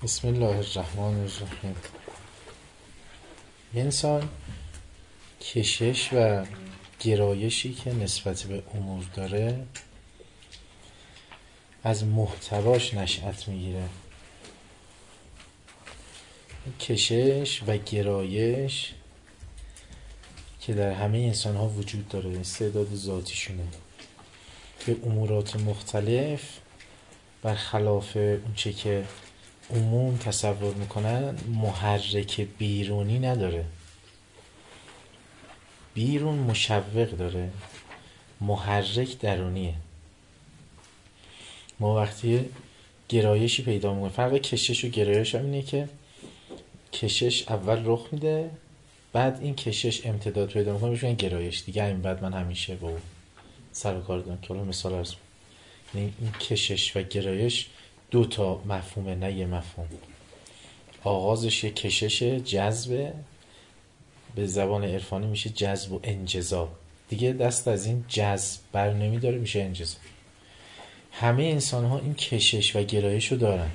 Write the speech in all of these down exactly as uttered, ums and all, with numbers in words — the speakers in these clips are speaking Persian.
بسم الله الرحمن الرحیم. انسان کشش و گرایشی که نسبت به امور داره از محتواش نشأت میگیره. کشش و گرایش که در همه انسان ها وجود داره، استعداد ذاتیشونه به امورات مختلف برخلاف اون چه که عموم تصور میکنن محرک بیرونی نداره. بیرون مشوق داره، محرک درونیه. ما وقتی گرایشی پیدا میکنیم، فرق کشش و گرایش هم اینه که کشش اول رخ میده، بعد این کشش امتداد پیدا میکنه بهش میگن گرایش. دیگه این بعد من همیشه با اون سر و کار دارم که حالا مثال عرض می‌کنم. این کشش و گرایش دو تا مفهومه، نه یه مفهوم. آغازش یه کشش جذبه، به زبان عرفانی میشه جذب و انجذاب. دیگه دست از این جذب بر نمیداره، میشه انجذاب. همه انسان ها این کشش و گرایش رو دارن،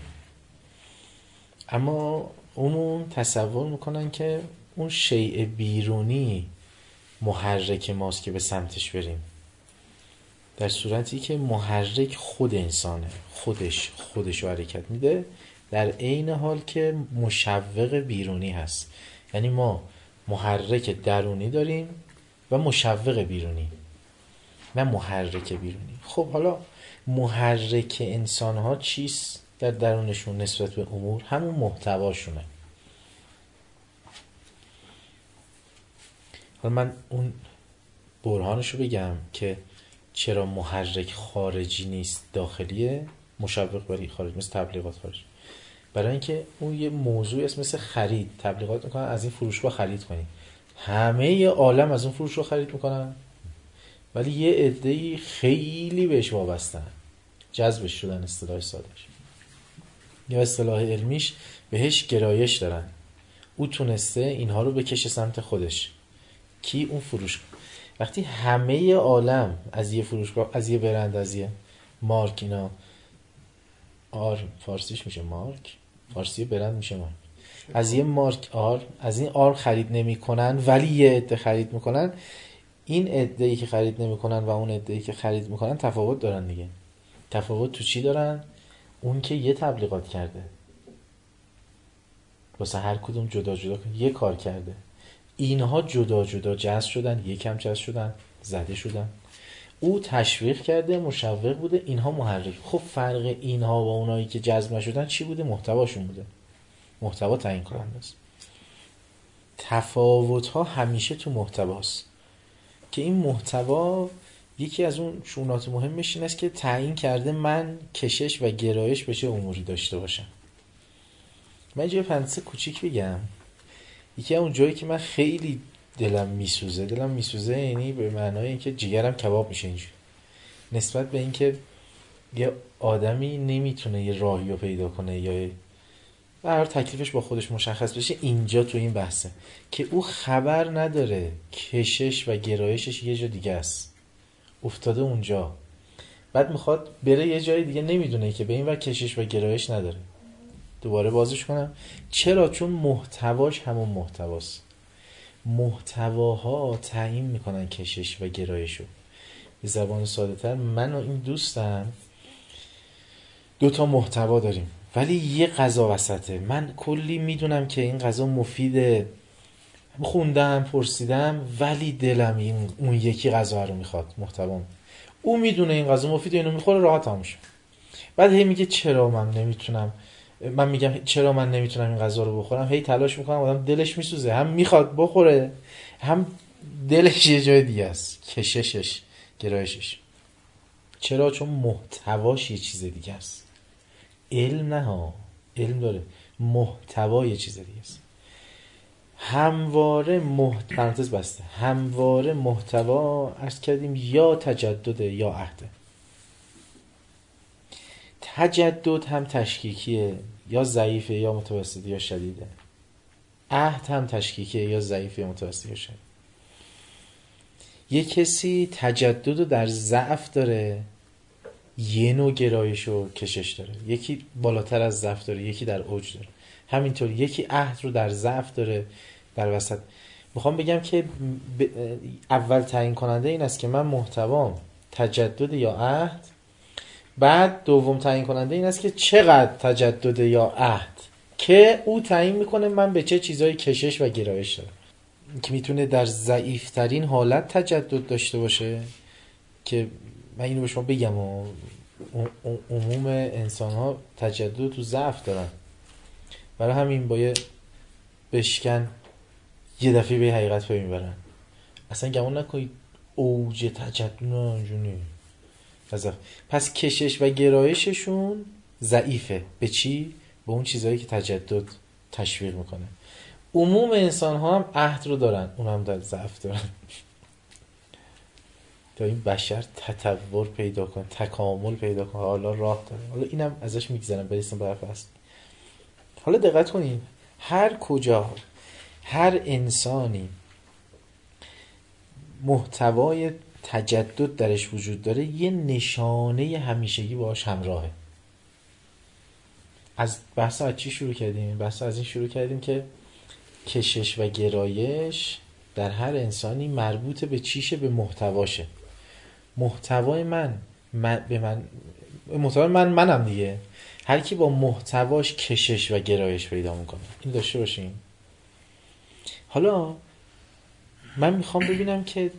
اما عموم تصور میکنن که اون شیء بیرونی محرک ماست که به سمتش بریم، در صورتی که محرک خود انسانه، خودش خودش رو حرکت میده، در عین حال که مشوق بیرونی هست. یعنی ما محرک درونی داریم و مشوق بیرونی، نه محرک بیرونی. خب حالا محرک انسان ها چیست در درونشون نسبت به امور؟ همون محتواشونه. حالا من اون برهانشو بگم که چرا محرک خارجی نیست داخلیه، مشوق برای خارج، مثل تبلیغات خارج. برای اینکه اون یه موضوع است، مثل خرید. تبلیغات میکنن از این فروشگاه خرید کنید، همه عالم از اون فروشگاه خرید میکنن، ولی یه عده‌ای خیلی بهش وابستن، جذبش شدن. اصطلاح سادهش یا اصطلاح علمیش بهش گرایش دارن. او تونسته اینها رو بکشه سمت خودش. کی؟ اون فروشگاه. وقتی همه عالم از یه فروشگاه، از یه برند، از یه مارک، اینا آر فارسیش میشه مارک، فارسی برند میشه مارک، از یه مارک آر، از این آر خرید نمی کنن، ولی یه عده خرید میکنن. این عده‌ای که خرید نمی کنن و اون عده‌ای که خرید میکنن تفاوت دارن دیگه. تفاوت تو چی دارن؟ اون که یه تبلیغات کرده، واسه هر کدوم جدا جدا یه کار کرده. اینها جدا جدا جذب شدن، یکم جذب شدن، زده شدن. او تشویق کرده، مشوق بوده، اینها محرک. خب فرق اینها و اونایی که جذب نشدن چی بوده؟ محتواشون بوده. محتوا تعیین کننده است. تفاوت ها همیشه تو محتواست که این محتوا یکی از اون شونات مهمش این است که تعیین کرده من کشش و گرایش به چه اموری داشته باشم. من یه پرانتز کوچیک بگم. یکی اون جایی که من خیلی دلم میسوزه، دلم میسوزه یعنی به معنای اینکه جگرم کباب میشه اینجوری، نسبت به اینکه یه آدمی نمیتونه یه راهی رو پیدا کنه یا هر تکلیفش با خودش مشخص بشه. اینجا تو این بحثه که او خبر نداره کشش و گرایشش یه جا دیگه است، افتاده اونجا، بعد میخواد بره یه جای دیگه، نمیدونه که به این وقت کشش و گرایش نداره. دوباره بازش کنم. چرا؟ چون محتواش همون محتواست. محتواها تعیین میکنن کشش و گرایشو. به زبان ساده تر، من و این دوستم دوتا محتوا داریم، ولی یه غذا وسطه. من کلی میدونم که این غذا مفیده، خوندم، پرسیدم، ولی دلم این اون یکی غذا رو میخواد، محتوام. او میدونه این غذا مفیده، اینو میخوره، راحت هم میشه. بعد هی میگه چرا من نمیتونم، من میگم چرا من نمیتونم این غذا رو بخورم. هی تلاش میکنم، آدم دلش میسوزه، هم میخواد بخوره، هم دلش یه جای دیگه است، کششش، گرایشش. چرا؟ چون محتواش یه چیز دیگه است. علم نه ها، علم داره، محتوا یه چیز دیگه است. همواره محت... پرانتز بسته، همواره محتوا عرض کردیم یا تجدد یا عهد. تجدد هم تشکیکیه، یا ضعیفه یا متوسطه یا شدیده. عهد هم تشکیکیه، یا ضعیفه یا متوسطه یا شدید. یه کسی تجدد رو در ضعف داره، یه نوع گرایش و کشش داره، یکی بالاتر از ضعف داره، یکی در اوج داره. همینطور یکی عهد رو در ضعف داره، در وسط. میخوام بگم که اول تعیین کننده این است که من محتوام تجدد یا عهد، بعد دوم تعیین کننده این است که چقدر تجدد یا عهد، که او تعیین میکنه من به چه چیزایی کشش و گرایش دارم. که میتونه در ضعیفترین حالت تجدد داشته باشه، که من اینو به شما بگم و عموم انسان ها تجدد تو ضعف دارن، برای همین با یه بشکن یه دفعه به حقیقت پی میبرن. اصلا گمان نکنید اوج تجدد نانجونی. پس کشش و گرایششون ضعیفه. به چی؟ به اون چیزهایی که تجدد تشویق میکنه. عموم انسان ها هم عهد رو دارن، اون هم در ضعف دارن. تا این بشر تطور پیدا کن، تکامل پیدا کن، حالا راه داره. حالا اینم ازش میگذرم برسیم به حرف اصل. حالا دقت کنید، هر کجا هر انسانی محتوای تجدد درش وجود داره، یه نشانه همیشگی باهاش همراهه. از بحث از چی شروع کردیم؟ بحث از این شروع کردیم که کشش و گرایش در هر انسانی مربوط به چیشه؟ به محتواشه. محتوای من, من به من محتوای من منم دیگه. هر کی با محتواش کشش و گرایش پیدا میکنه. این داشته باشیم. حالا من میخوام ببینم که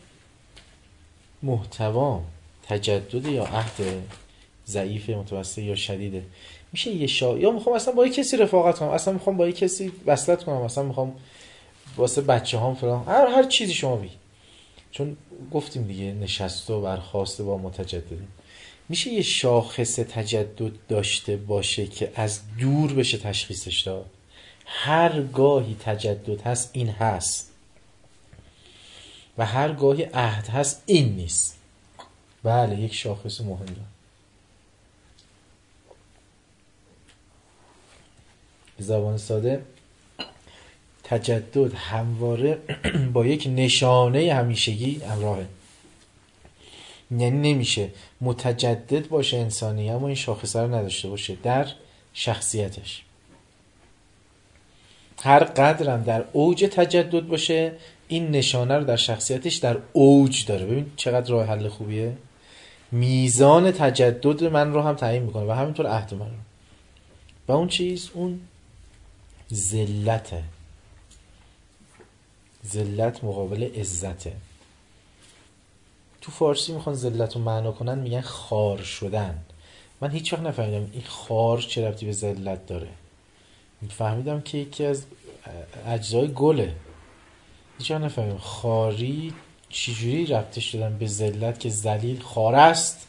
محتوا تجدد یا عهد، ضعیف، متوسط یا شدیده. میشه یه شا... یا میخوام اصلا با یه کسی رفاقت کنم، اصلا میخوام با یه کسی وصلت کنم، اصلا میخوام واسه بچه هام فلان، هر هر چیزی شما بگی. چون گفتیم دیگه نشسته و برخاسته با متجددین. میشه یه شاخص تجدد داشته باشه که از دور بشه تشخیصش داد. هر گاهی تجدد هست این هست و هر گاهی عهد هست این نیست. بله، یک شاخص مهم داره. به زبان ساده تجدد همواره با یک نشانه همیشگی همراهه. یعنی نمیشه متجدد باشه انسانی اما این شاخصه رو نداشته باشه در شخصیتش. هر قدرم در اوج تجدد باشه این نشانه رو در شخصیتش در اوج داره. ببین چقدر راه حل خوبیه. میزان تجدد من رو هم تعیین میکنه و همینطور عهد من رو. و اون چیز اون ذلته. ذلت مقابل عزته. تو فارسی میخوان ذلت رو معنا کنن میگن خوار شدن. من هیچ وقت نفهمیدم این خوار چه ربطی به ذلت داره. فهمیدم که یکی از اجزای گله. هیچ وقت نفهمیدم خواری چجوری ربطش دادن به ذلت که ذلیل خوار است.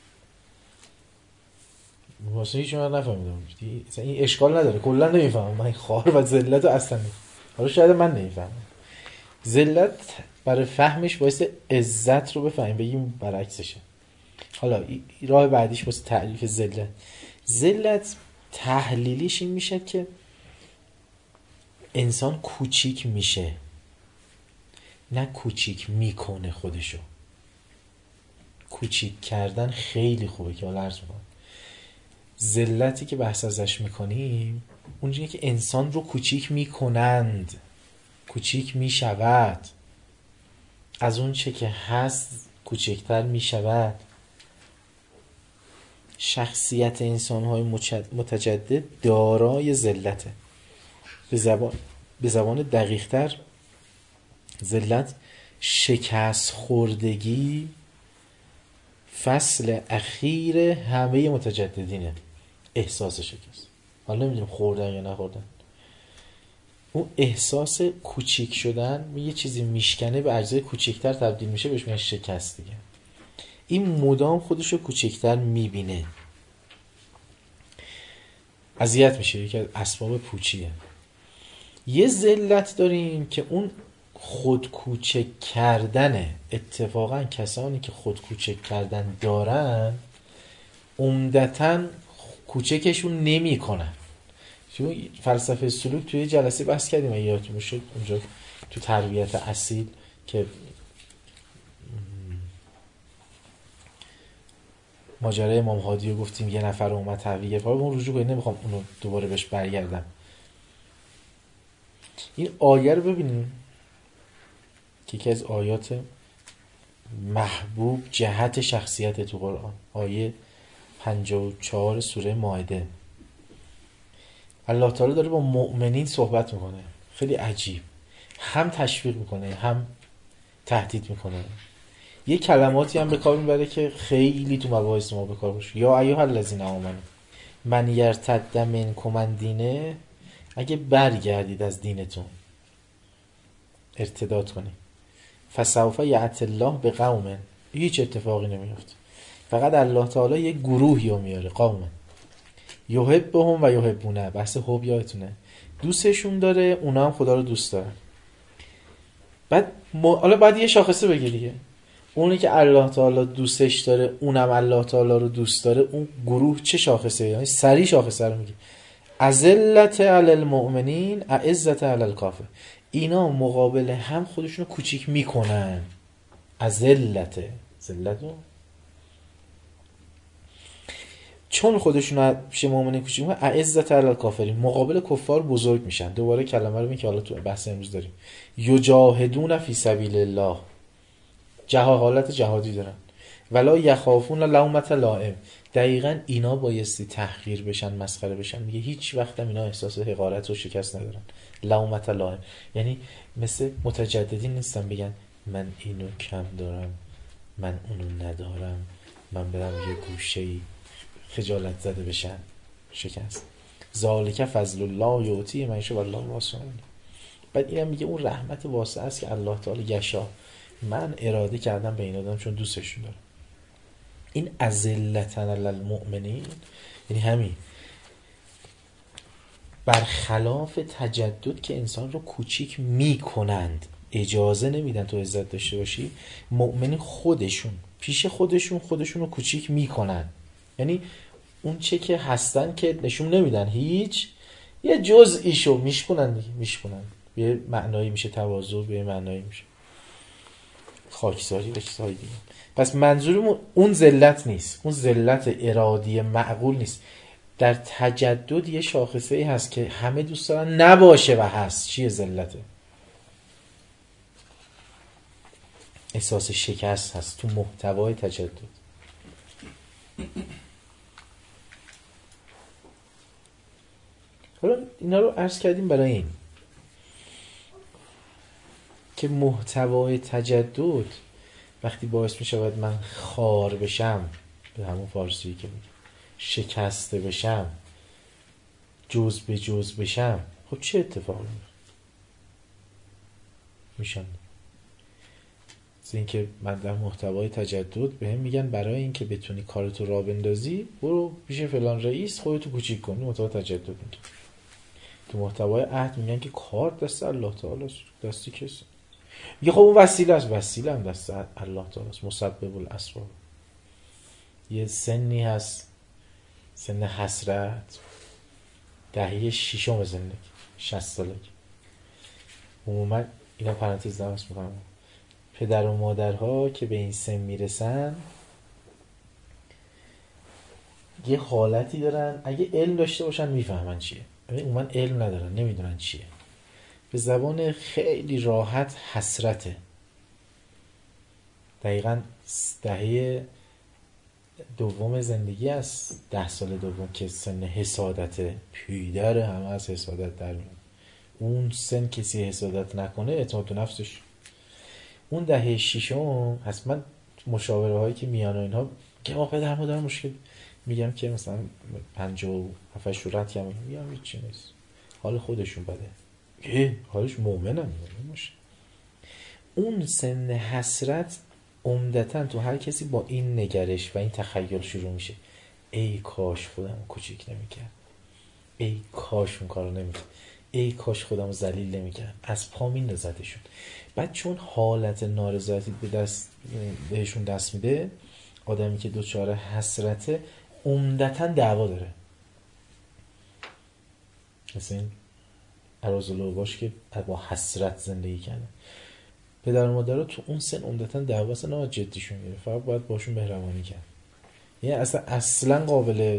واسه هیچ وقت نفهمیدم. این اشکال نداره، کلا نمیفهمم من خوار و ذلت رو اصلا نمیفهمم. حالا شاید من نمیفهمم. ذلت برای فهمش باعث عزت رو بفهمیم، بگیم برعکسشه. حالا راه بعدیش واسه تعریف ذلت. ذلت تحلیلیش این میشه که انسان کوچیک میشه، نه کوچیک میکنه خودشو. کوچیک کردن خیلی خوبه که حالا عرض میکنم. ذلتی که بحث ازش میکنیم اونجایی که انسان رو کوچیک میکنند، کوچیک میشود، از اون چه که هست کوچکتر میشود. شخصیت انسان‌های متجدد دارای ذلته. به زبان به زبان دقیق‌تر ذلت شکست خوردگی فصل اخیر همه متجددینه. احساس شکست. حالا نمیدونیم خوردن یا نخوردن. اون احساس کوچیک شدن، یه چیزی میشکنه به اجزای کوچیکتر تبدیل میشه، بهش میگن شکست دیگه. این مدام خودشو کوچیکتر میبینه، اذیت میشه. یکی از اسباب پوچیه. یه ذلت داریم که اون خود کوچک کردنه. اتفاقا کسانی که خود کوچک کردن دارن عمدتاً کوچکشون نمی کنن. چون فلسفه سلوک توی جلسه بحث کردیم اگه یادتون باشه اونجا تو تربیت اصیل که ماجرای امام هادی رو گفتیم، یه نفر اومد تحویل گرفت، اون رجوع کنید، نمیخوام اونو دوباره بهش برگردم. این آیه رو ببینیم که یکی از آیات محبوب جهت شخصیت تو قرآن، آیه پنجاه و چهار سوره مائده. الله تعالی داره با مؤمنین صحبت میکنه، خیلی عجیب، هم تشویق میکنه هم تهدید میکنه. یه کلماتی هم به کار میبره که خیلی تو مباحث ما به کار باشه. یا ایها الذین آمنوا من یرتد منکم عن دینه، اگه برگردید از دینتون، ارتداد کنید، فسوف یأتی الله بقوم، هیچ اتفاقی نمیفته، فقط الله تعالی یه گروهی رو میاره، قوم یحبهم و یحبونه، بحث حب یادتونه، دوستشون داره، اونا هم خدا رو دوست دارن. بعد م... حالا بعد یه شاخصه بگی دیگه، اونی که الله تعالی دوستش داره، اونم الله تعالی رو دوست داره، اون گروه چه شاخصه؟ یعنی سری شاخصه رو میگه، اذلت علی المؤمنین اعزت علی الکافر، اینا مقابل هم خودشونو کوچیک میکنن. اذلت ذلتو چون خودشون پیش مؤمنین کوچیک میکنن، اعزت علی الکافرین، مقابل کفار بزرگ میشن. دوباره کلمه رو میگه که حالا تو بحث امروز داریم، یجاهدون فی سبیل الله، جهاد، حالت جهادی دارن، ولا یخافون لومة لائم، دقیقاً اینا بایستی تحقیر بشن، مسخره بشن. میگه هیچ وقت هم اینا احساس حقارت و شکست ندارن. لومة لائم یعنی مثل متجددین نیستن بگن من اینو کم دارم، من اونو ندارم، من برم یه گوشه‌ای خجالت زده بشن، شکست. ذالک فضل الله یؤتی من یشاء والله واسع. بعد اینم میگه اون رحمت واسع است که الله تعالی یشاء، من اراده کردم به این آدم چون دوستشون دارم. این اذلة علی المؤمنین یعنی همین، برخلاف تجدد که انسان رو کوچیک میکنند، اجازه نمیدن تو عزت داشته باشی، مؤمنین خودشون پیش خودشون خودشون رو کوچیک میکنن. یعنی اون چه که هستن که نشون نمیدن، هیچ یه جزئیشو میشکنن دیگه، میشکنن به معنایی میشه تواضع، به معنایی میشه خاکساری و چیزهای دیگه. پس منظورمون اون ذلت نیست، اون ذلت ارادی معقول نیست. در تجدد یه شاخصه ای هست که همه دوست دارن نباشه و هست. چیه ذلته؟ احساس شکست هست تو محتوای تجدد. حالا اینا رو عرض کردیم برای این که محتوای تجدد وقتی باعث می شود من خار بشم، به همون فارسی که میگه شکسته بشم، جز به جز بشم، خب چه اتفاقی میشن؟ از این که من در محتوای تجدد به هم میگن برای این که بتونی کارتو را بندازی برو پیش فلان رئیس خودتو کوچیک کن، محتوای تجدد میگه. تو محتوای عهد میگن که کار دست الله تعالی است، دستی کسی میگه خب اون وسیله است، وسیله هم دست الله تعالی است، مسبب الاسباب. یه سنی هست، سن حسرت، دهه ششم زندگی، شصت سالگی. عموما اینا پرانتز درست میکنم، پدر و مادرها که به این سن میرسن یه حالتی دارن، اگه علم داشته باشن میفهمن چیه، ولی عموما علم ندارن، نمیدونن چیه. به زبان خیلی راحت حسرته. دقیقاً دهه دوم زندگی است، ده سال دوم که سن حسادت، پیدر همه از حسادت در میاد. اون سن کسی حسادت نکنه اعتماد به نفسش. اون دهه ششم هست. من مشاوره هایی که میان و اینها که ما پدر مادر مشکل میگم که مثلا پنجاه و هفت شورت که میگم هیچی نیست، حال خودشون بده، اه حالش مومنم باشه. اون سن حسرت عمدتاً تو هر کسی با این نگرش و این تخیل شروع میشه، ای کاش خودم کوچیک نمیکرد، ای کاش اون کارو نمیکرد، ای کاش خودم ذلیل نمیکرد، از پا میندازتشون. بعد چون حالت نارضایتی به دست بهشون دست میده، آدمی که دوچاره حسرته عمدتاً دعوا داره. مثل این ارازلو باش که با حسرت زندگی کنه. پدر و مادر تو اون سن عمدتاً دعوا اصلا نباید جدیشون گیره، فقط باید باشون مهربانی کرد. یعنی اصلا اصلا قابل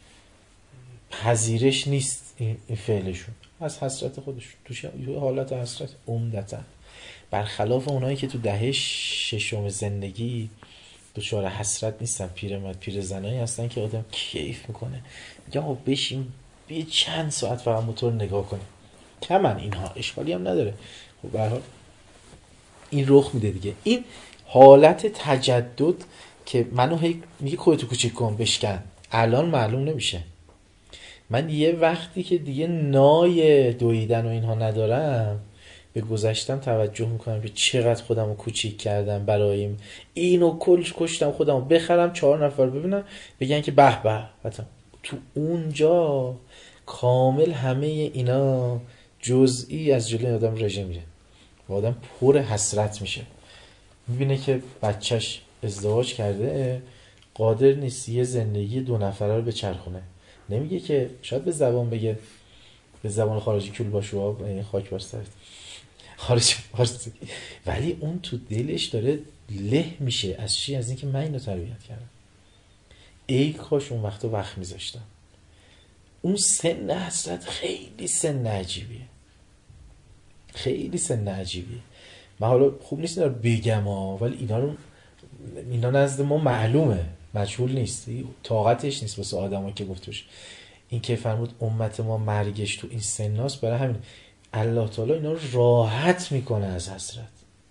پذیرش نیست این فعلشون از حسرت خودشون، توش یه حالت حسرت عمدتا، برخلاف اونایی که تو دهه ششم زندگی دچار حسرت نیستن. پیرمرد پیرزنایی هستن که آدم کیف میکنه، میگه آقا بشین بیا چند ساعت فقط موتور نگاه کنیم، کمن اینها، اشکالی هم نداره. خب به هر حال این رخ میده دیگه، این حالت تجدد که منو هی میگه خودتو کوچیک کن بشکن، الان معلوم نمیشه. من یه وقتی که دیگه نای دویدن و اینها ندارم به گذشتم توجه میکنم که چقدر خودمو کوچیک کردم برای اینو کلش کشتم خودمو بخرم چهار نفر ببینن بگن که به به. حتی تو اونجا کامل همه اینا جزئی از جلوی آدم رژه میره و آدم پر حسرت میشه. میبینه که بچهش ازدواج کرده قادر نیست یه زندگی دو نفره رو بچرخونه. نمیگه که شاید به زبان بگه، به زبان خارجی کول باشو این خاک بر سرت خارجی فارسی، ولی اون تو دلش داره له میشه از چی؟ از اینکه من اینو تربیت کردم. ای کاش اون وقت وقت میذاشتم. اون سن حسرت خیلی سن عجیبیه، خیلی سن عجیبیه. من حالا خوب نیست اینا رو بگم ها، ولی اینا رو اینا نزد ما معلومه، مجهول نیست، طاقتش نیست واسه آدمایی که گفته بشه. این که فرمود امت ما مرگش تو این سناست، برای همین الله تعالی اینا رو راحت میکنه از حسرت.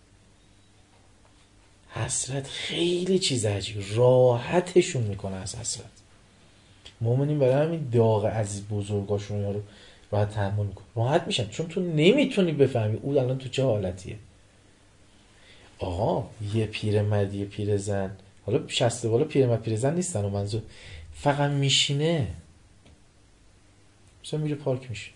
حسرت خیلی چیز عجیب، راحتشون میکنه از حسرت. مومنین برای همین داغ از بزرگاشون رو راحت تحمل میکنه، راحت میشن، چون تو نمیتونی بفهمی اون الان تو چه حالتیه. آقا یه پیرمرد یه پیرزن، حالا شصت بالا پیرمرد پیرزن نیستن و منظور فقط میشینه، مثلا میره پارک میشه،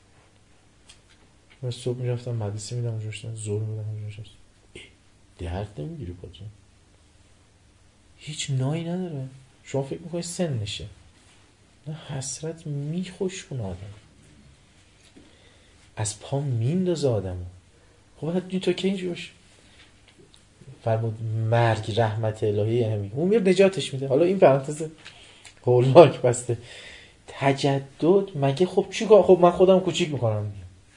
من صبح میرفتم مدرسه میدم اونجا شدن زور میدم اونجا شدن درد نمیگیری پاتون، هیچ نایی نداره. شما فکر میکنی سن نشه، نه حسرت میخوشون آدم، از پا میندازه آدمو. خب حتی تو که اینجا باشه فرمود مرگ رحمت الهی همین اون میره نجاتش میده. حالا این پرانتز قول مارک بسته. تجدد مگه خب چی کار؟ خب من خودم کوچیک میکنم،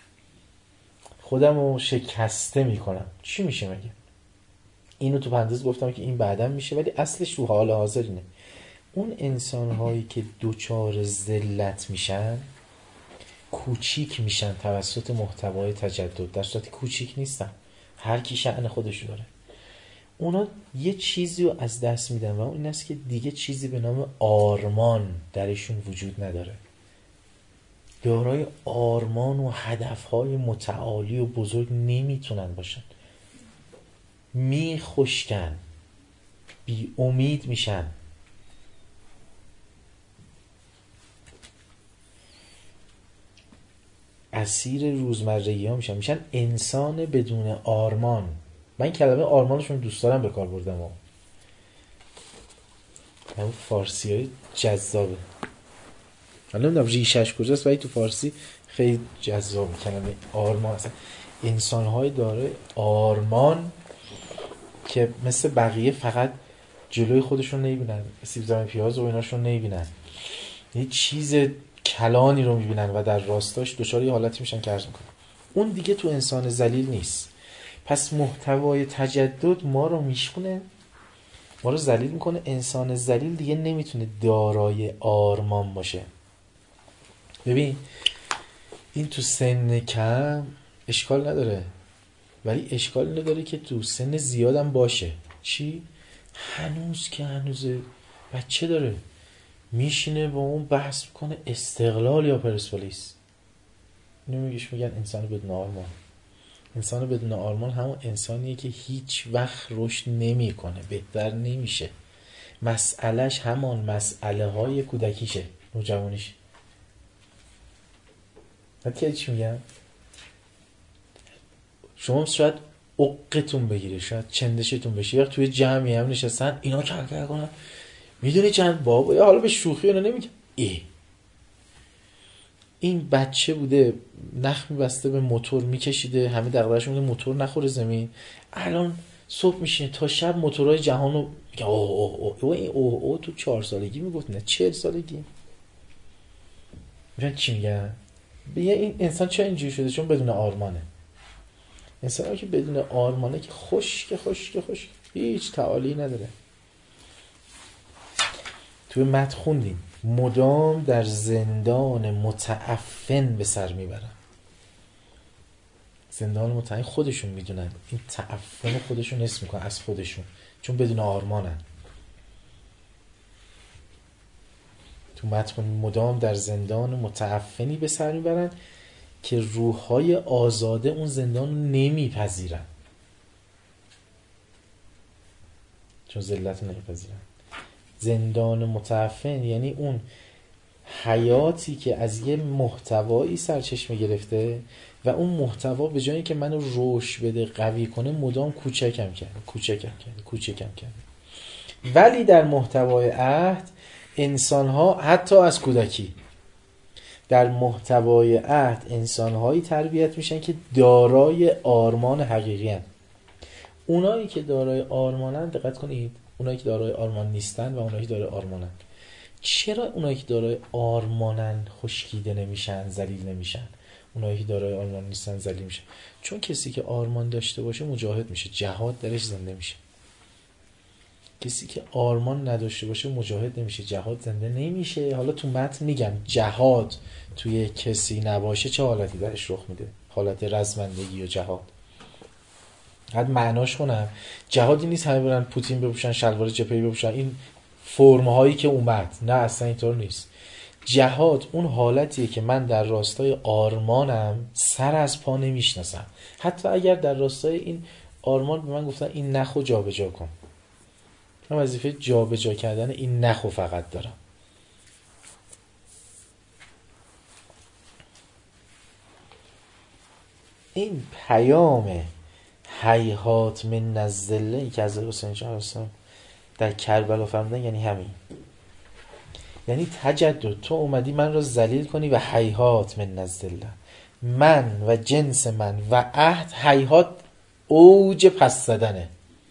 خودم رو شکسته میکنم، چی میشه مگه؟ اینو تو پرانتز گفتم که این بعداً میشه، ولی اصلش تو حال حاضر اینه. اون انسان هایی که دوچار ذلت میشن، کوچیک میشن توسط محتوای تجدد، در صورتی کوچیک نیستن، هر کی شأن خودشو داره. اونا یه چیزی رو از دست میدن و اون این است که دیگه چیزی به نام آرمان درشون وجود نداره. دارای آرمان و هدفهای متعالی و بزرگ نمیتونن باشن، میخشکن، بی امید میشن. اسیر روزمرگی ها میشن، میشن انسان بدون آرمان. من کلمه آرمانشون دوست دارم به کار بردم، همون فارسی های جذابه، من نمیدونم ریشش کجاست ولی تو فارسی خیلی جذابه کلمه آرمان. اصلا انسان های داره آرمان که مثل بقیه فقط جلوی خودشون نمیبینن، سیب زمین پیاز و ایناشون نمیبینن، یه چیز کلانی رو میبینن و در راستاش دچار یه حالتی میشن که عرض میکنن اون دیگه تو انسان ذلیل نیست. پس محتوای تجدد ما رو میشونه، ما رو ذلیل میکنه. انسان ذلیل دیگه نمیتونه دارای آرمان باشه. ببین این تو سن کم اشکال نداره، ولی اشکال نداره که تو سن زیادم باشه. چی؟ هنوز که هنوز بچه داره میشینه با اون بحث میکنه استقلال یا پرسپولیس. نمیگیش میگن انسان بدون آرمان. انسان بدون آرمان همون انسانیه که هیچ وقت رشد نمیکنه، بهتر نمیشه، مسئلهش همان مسئله های کودکیشه، نوجوانیشه. حتی چی میگم؟ شما شاید عقتون بگیره، شاید چندشتون بشه، یا توی جمعی هم نشستن اینا کل کل کنن، میدونی چند بابا، یا حالا به شوخی اینا نمیگم، ای این بچه بوده نخ میبسته به موتور میکشیده، همه دغدغه‌اش بوده موتور نخوره زمین، الان صبح میشینه تا شب موتورهای جهان رو که اوه اوه اوه اوه این اوه اوه تو چهار سالگی میگفت، نه چهل سالگی. میفهمید چی میگم؟ یه این انسان چرا اینجوری شده؟ چون بدون آرمانه. انسان که بدون آرمانه که خشک خشک خشک، هیچ تعالی نداره. توی متن خوندیم مدام در زندان متعفن به سر میبرن. زندان متعفن خودشون میدونن این تعفن خودشون حس میکنن از خودشون، چون بدون آرمانن. تو متن مدام در زندان متعفنی به سر میبرن که روح‌های آزاده اون زندان رو نمیپذیرن، چون ذلت رو نمیپذیرن. زندان متعفن یعنی اون حیاتی که از یه محتوایی سرچشمه گرفته و اون محتوا به جایی که منو روش بده قوی کنه مدام کوچکم کرده کوچکم کرده کوچکم کرده. ولی در محتوای عهد انسان‌ها حتی از کودکی در محتوای عهد انسان‌هایی تربیت میشن که دارای آرمان حقیقی هستند. اونایی که دارای آرمانن، دقت کنید، اونایی که دارای آرمان نیستن و اونایی که دارای آرمانن. چرا اونایی که دارای آرمانن خشکیده نمیشن، ذلیل نمیشن؟ اونایی که دارای آرمان نیستن ذلیل میشن. چون کسی که آرمان داشته باشه مجاهد میشه، جهاد درش زنده میشه. کسی که آرمان نداشته باشه مجاهد نمیشه، جهاد زنده نمیشه. حالا تو متن میگم جهاد توی کسی نباشه چه حالتی درش رخ میده؟ حالت رزمندگی و جهاد. حد معناش کنم جهادی نیست همه برن پوتین بپوشن، شلوار جپهی بپوشن، این فرم‌هایی که اومد، نه اصلا اینطور نیست. جهاد اون حالتیه که من در راستای آرمانم سر از پا نمیشناسم، حتی اگر در راستای این آرمان به من گفتن این نخو جابجا کن، من وظیفه جابجا کردن این نخو فقط دارم. این پیام هیهات من الذله که از حسین شاه هستم در کربلا فرمودن یعنی همین، یعنی تجدد. تو اومدی من رو ذلیل کنی و هیهات من الذله، من و جنس من و عهد. هیهات اوج پس زدنه،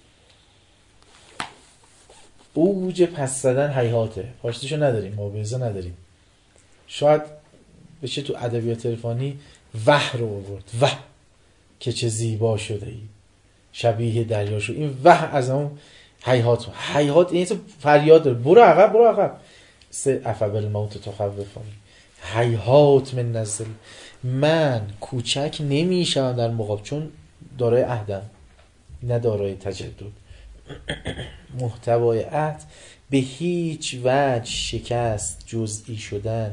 اوج پس زدن هیهاته. فارسیشو نداریم، مبارزه نداریم. شاید بشه تو ادبیات عرفانی وح رو آورد، وح که چه زیبا شده ای، شبیه دریا شد. این وح از اون هیهات. هیهات این تو فریاد داره، برو عقب برو عقب. سه افبل موت تخوفانی، هیهات من نزل. من کوچک نمیشم در مقابل، چون دارای عهدم نه دارای تجدد. محتوای عهد به هیچ وجه شکست، جزئی شدن،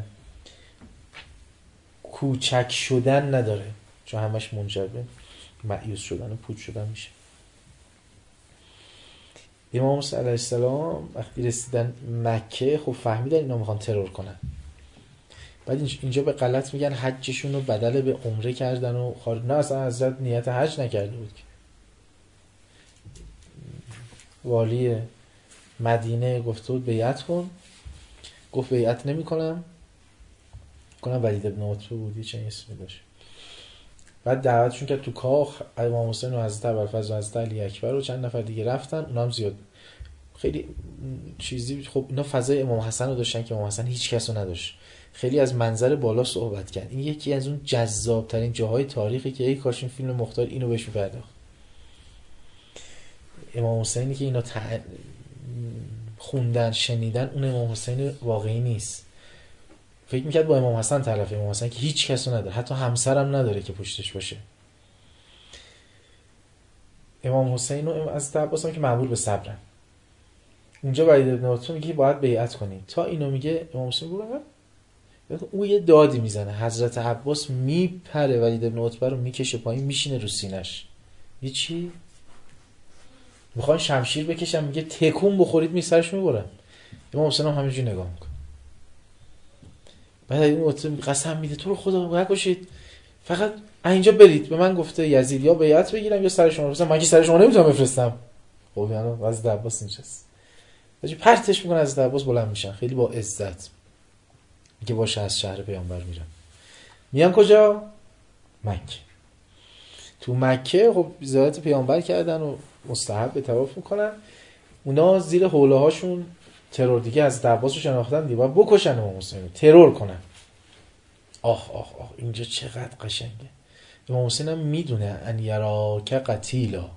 کوچک شدن نداره، چون همش منجر به مایوس شدن و پوچ شدن میشه. امام موسی علیه السلام وقتی رسیدن مکه خب فهمیدن اینا میخوان ترور کنن. بعد اینجا به غلط میگن حجشون رو بدل به عمره کردن و خارج. نه اصلا حضرت نیت حج نکرده بود. والی مدینه گفته بود بیعت کن، گفت بیعت نمی کنم کنم ولید ابن عتبه بودی چه اسمی داشت. بعد دعوتشون کرد تو کاخ، امام حسین و حضرت ابوالفضل و حضرت علی اکبر و چند نفر دیگه رفتن، اونا هم زیاد خیلی چیزی. خب اینا فضای امام حسن رو داشتن که امام حسن هیچ کس رو نداشت. خیلی از منظر بالا صحبت کرد. این یکی از اون جذاب ترین جاهای تاریخی که ای کاش این فیلم مختار اینو بهش می‌پرداخت. امام حسینی که اینا تع... خوندن شنیدن، اون امام حسین واقعی نیست. فکر میکرد با امام حسن طرفه، امام حسن که هیچ کس رو نداره، حتی همسرم نداره که پشتش باشه. امام حسین و از عباس هم که معمول به صبرن. اونجا ولید ابن عتبه میگه باید بیعت کنید، تا اینو میگه امام حسین بگو او یه دادی میزنه، حضرت عباس میپره ولید ابن عتبه رو میکشه پایین، میشینه رو سینش. یه چی میخوان شمشیر بکشن، میگه تکون بخورید می سرش میبرن. امام حسین هم همینجوری نگاه میکنه. بعد این عتبه قسم میده تو رو خدا نکشید، فقط اینجا برید. به من گفته یزید یا بیعت بگیرم یا سر شما بفرستم، من که سر شما نمیتونم بفرستم. خب یعنی حضرت عباس اینجاست، حاجی پرتش میکنه، حضرت عباس بلند میشن خیلی با عزت، میگه باشه از شهر پیامبر میرم. میان کجا؟ مکه. تو مکه خب زیارت پیامبر کردن و مستحب به طواف میکنن. اونا زیر حوله هاشون ترور دیگه از عباس رو شناختن دیگه، باید بکشن امام حسین، ترور کنن. آخ آخ آخ اینجا چقدر قشنگه. امام حسین هم میدونه ان یراک قتیلا،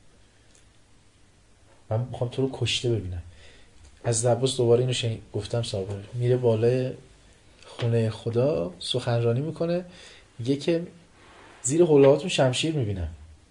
من میخوام تو رو کشته ببینم. از عباس دوباره اینو شنید، گفتم صابر میره بالای خونه خدا سخنرانی میکنه، میگه که زیر حلهاتون شمشیر میبینم.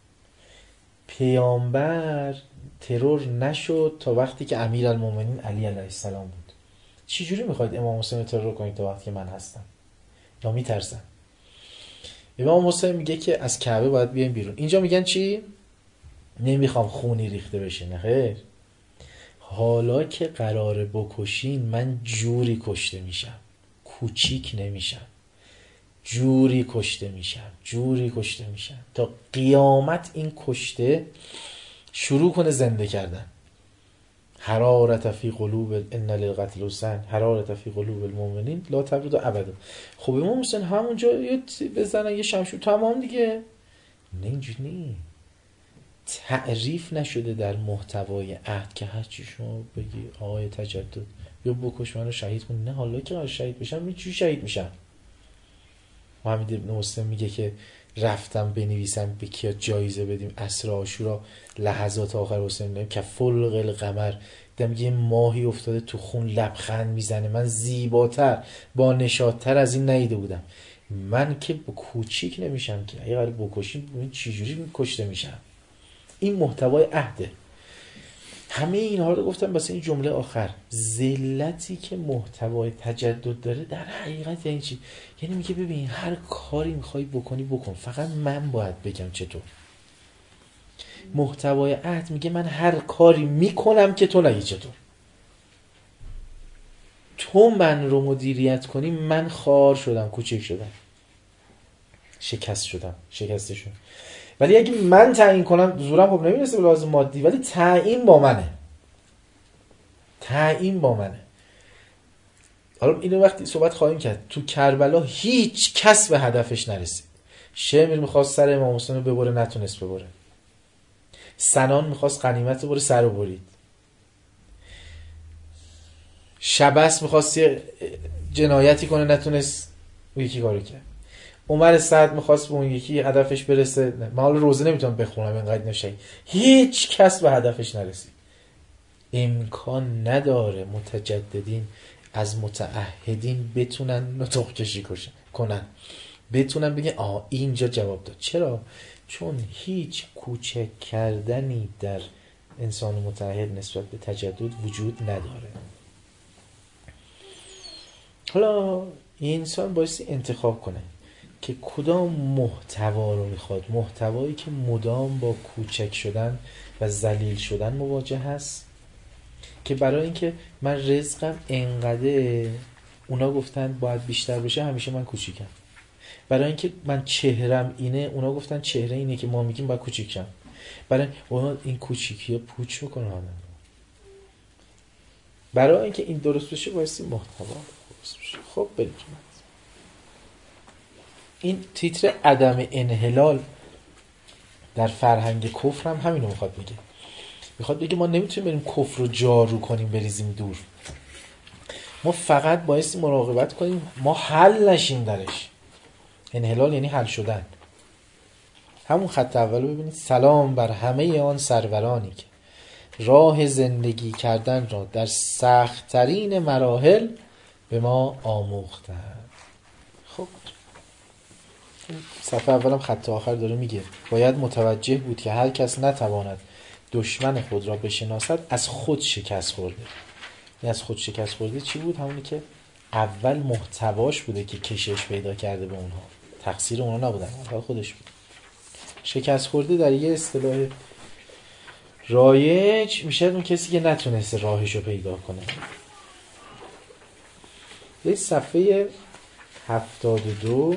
پیامبر ترور نشد تا وقتی که امیرالمومنین علی علیه السلام بود. چی جوری میخواید امام حسین رو ترور کنید تا وقتی که من هستم؟ یا میترسن؟ امام حسین میگه که از کعبه باید بیایم بیرون. اینجا میگن چی؟ نمیخوام خونی ریخته بشه. نه خیر، حالا که قراره بکشین من جوری کشته میشم، کوچیک نمیشم، جوری کشته میشم، جوری کشته میشم تا قیامت این کشته شروع کنه زنده کردن. حرارت فی قلوب ان للقتل حسین حرارت فی قلوب المؤمنین لا تبرد ابدا. خب امام حسین همونجا بزنن یه شمشیر تمام دیگه. نه اینجوری نه، تعریف نشده در محتوای عهد که هرچی شما بگی آقای تجدد یا بکش منو شهید کن. نه، حالا که قرار شهید بشم می چی شهید میشم؟ محمد ابن مسلم میگه که رفتم بنویسم به کیا جایزه بدیم عصر عاشورا لحظات آخر حسین نیم که فلق القمر، دیدم یه ماهی افتاده تو خون لبخند میزنه، من زیباتر با نشاطتر از این ندیده بودم. من که با کوچیک نمیشم که، اگه قرار بکشیم ببین چی جوری کشته میشم. این محتوای عهده. همه اینها رو گفتم واسه این جمله آخر. ذلتی که محتوای تجدد داره در حقیقت یعنی چی؟ یعنی میگه ببین هر کاری میخوای بکنی بکن، فقط من باید بگم چطور. محتوای عهد میگه من هر کاری میکنم که تو نگی چطور. تو من رو مدیریت کنی، من خار شدم، کوچک شدم، شکست شدم، شکسته شدم. ولی اگه من تعیین کنم، زورم خب نمیرسه به لحاظ مادی، ولی تعیین با منه، تعیین با منه. حالا اینو وقتی صحبت خواهیم کرد، تو کربلا هیچ کس به هدفش نرسید. شمر میخواست سر امام حسین رو ببره، نتونست ببره. سنان میخواست غنیمت رو بره، سر رو برید. شبس میخواست یه جنایتی کنه، نتونست، اون یکی کارو کرد. عمر سعد میخواست به اون یکی هدفش برسه. من حالا روزه نمیتونم بخونم اینقدر نشه، هیچ کس به هدفش نرسید. امکان نداره متجددین از متعهدین بتونن نطق کشی کنن، بتونن بگن آه اینجا جواب داد. چرا؟ چون هیچ کوچک کردنی در انسان متعهد نسبت به تجدد وجود نداره. حالا این انسان بایستی انتخاب کنه که کدام محتوا رو میخواد. محتوایی که مدام با کوچک شدن و ذلیل شدن مواجه هست، که برای اینکه من رزقم انقدر، اونا گفتن باید بیشتر بشه، همیشه من کوچیکم. برای اینکه من چهرم اینه، اونا گفتن چهره اینه که ما میگیم باید کوچیکم. برای اونا این کوچیکی ها پوچ میکنه آدم. برای اینکه این درست بشه بایستی محتوا درست بشه. خب بریم. این تیتر عدم انحلال در فرهنگ کفر هم همینو میخواد بگه. میخواد بگه ما نمیتونیم بریم کفر رو جارو کنیم بریزیم دور. ما فقط بایستی مراقبت کنیم ما حل نشیم درش. انحلال یعنی حل شدن. همون خط اولو ببینید. سلام بر همه آن سرورانی که راه زندگی کردن را در سخت‌ترین مراحل به ما آموختند. خب صفحه اولم خط آخر داره میگه باید متوجه بود که هر کس نتواند دشمن خود را بشناسد از خود شکست خورده. این از خود شکست خورده چی بود؟ همونی که اول محتواش بوده که کشش پیدا کرده به اونها، تقصیر اونها نبودن، اول خودش بود. شکست خورده در یه اصطلاح رایج میشه اون کسی که نتونسته راهش رو پیدا کنه. یه صفحه هفتاد و دو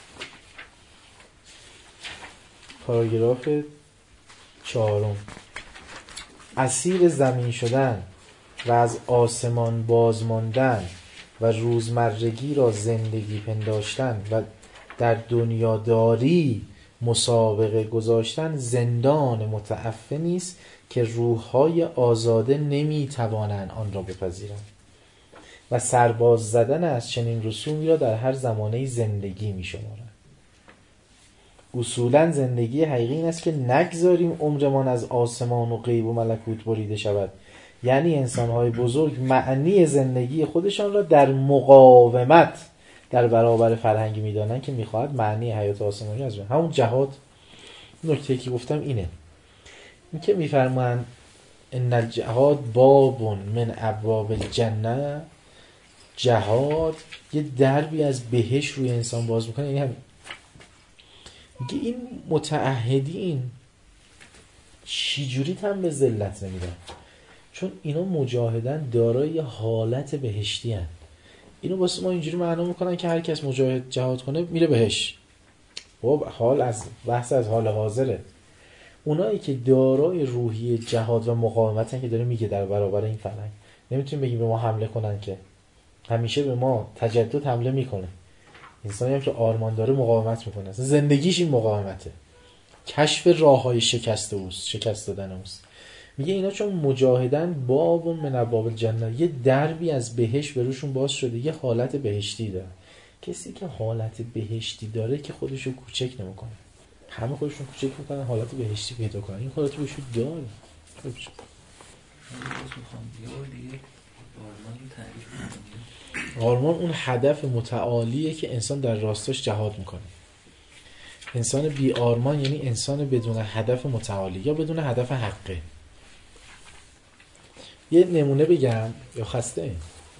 پاراگراف چهارم. اسیر زمین شدن و از آسمان بازماندن و روزمرگی را زندگی پنداشتن و در دنیاداری مسابقه گذاشتن زندان متعفنی است که روح‌های آزاده نمی‌توانند آن را بپذیرند و سرباز زدن از چنین رسومی را در هر زمانه زندگی می‌شمارند. اصولاً زندگی حقیقی این است که نگذاریم عمرمان از آسمان و غیب و ملکوت بریده شود. یعنی انسان‌های بزرگ معنی زندگی خودشان را در مقاومت در برابر فرهنگی می‌دانند که می‌خواهد معنی حیات آسمانی از همون جهاد. نکته که گفتم اینه، این که می‌فرمایند ان الجهاد باب من ابواب الجنه، جهاد یه دربی از بهشت روی انسان باز می‌کنه. یعنی هم میگه این متعهدین چجوری هم به ذلت نمیدن؟ چون اینا مجاهدن دارای حالت بهشتی هن. اینو واسه ما اینجوری معنا میکنن که هر کس مجاهد جهاد کنه میره بهشت. خب حال از بحث از حال حاضره. اونایی که دارای روحیه جهاد و مقاومتن که داره میگه در برابر این فرهنگ، نمیتونیم بگیم به ما حمله کنن، که همیشه به ما تجدد حمله میکنه. انسانی هم که آرمان داره مقاومت میکنه، اصلا زندگیش این مقاومته، کشف راههای شکست اوست، شکست دادن اوست. میگه اینا چون مجاهدن باب من ابواب الجنه، یه دربی از بهشت به روشون باز شده، یه حالت بهشتی داره. کسی که حالت بهشتی داره که خودشو کوچک نمیکنه، همه خودشون کوچک میکنن حالت بهشتی پیدا کنن، این حالت بهشتی داره. آرمان اون هدف متعالیه که انسان در راستاش جهاد میکنه. انسان بی آرمان یعنی انسان بدون هدف متعالی یا بدون هدف حقه. یه نمونه بگم یا خسته؟